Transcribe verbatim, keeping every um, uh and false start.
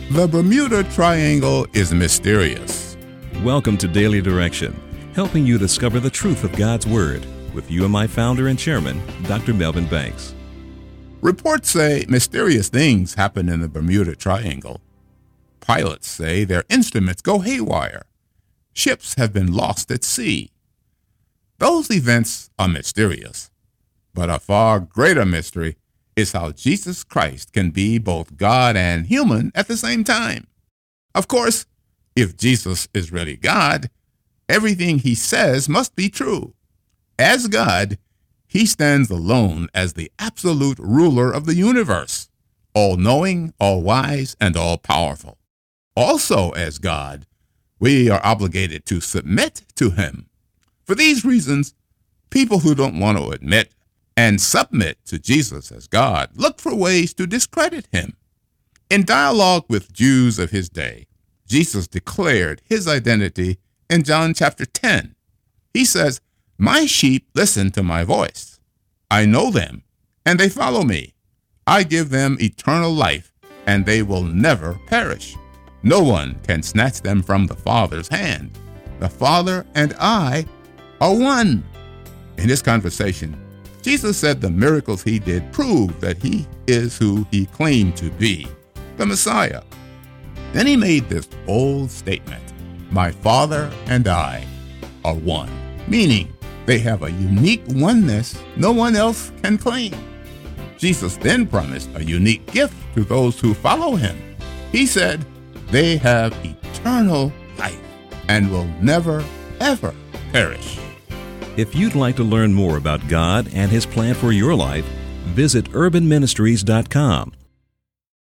The Bermuda Triangle is mysterious. Welcome to Daily Direction, helping you discover the truth of God's Word with U M I founder and chairman, Doctor Melvin Banks. Reports say mysterious things happen in the Bermuda Triangle. Pilots say their instruments go haywire. Ships have been lost at sea. Those events are mysterious, but a far greater mystery is how Jesus Christ can be both God and human at the same time. Of course, if Jesus is really God, everything he says must be true. As God, he stands alone as the absolute ruler of the universe, all-knowing, all-wise, and all-powerful. Also, as God, we are obligated to submit to him. For these reasons, people who don't want to admit and submit to Jesus as God look for ways to discredit him. In dialogue with Jews of his day, Jesus declared his identity in John chapter ten. He says, "My sheep listen to my voice. I know them, and they follow me. I give them eternal life, and they will never perish. No one can snatch them from the Father's hand. The Father and I are one." In this conversation, Jesus said the miracles he did prove that he is who he claimed to be, the Messiah. Then he made this bold statement, "My Father and I are one," meaning they have a unique oneness no one else can claim. Jesus then promised a unique gift to those who follow him. He said, they have eternal life and will never, ever perish. If you'd like to learn more about God and his plan for your life, visit urban ministries dot com